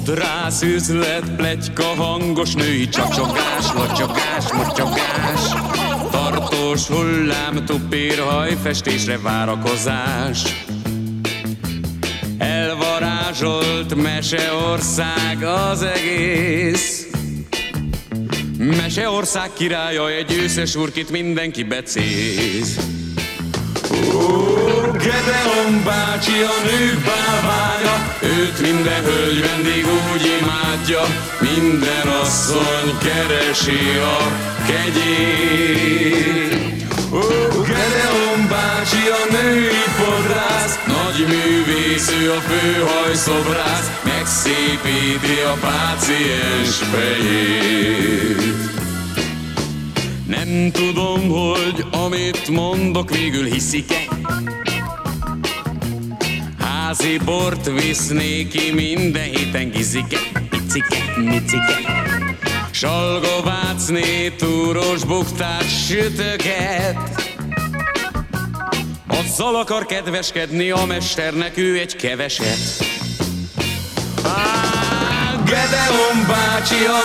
Fodrász üzlet, pletyka, hangos női csacsogás, latyogás, motyogás, tartós hullám, tupír, hajfestésre várakozás. Elvarázsolt meseország az egész. Meseország királya egy őszes urkit mindenki becéz. Gedeon bácsi a nők bálványa, őt minden hölgy vendég úgy imádja, minden asszony keresi a kegyét. Gedeon bácsi a női fodrász, nagy művész, ő a főhajszobrász, megszépíti a páciens fejét. Nem tudom, hogy amit mondok, végül hiszik-e. Házi bort visz néki, minden héten gizike, picike, micike. Salgovácné, túros buktát, sütöket. Azzal akar kedveskedni a mesternek, ő egy keveset. Gedeon bácsi a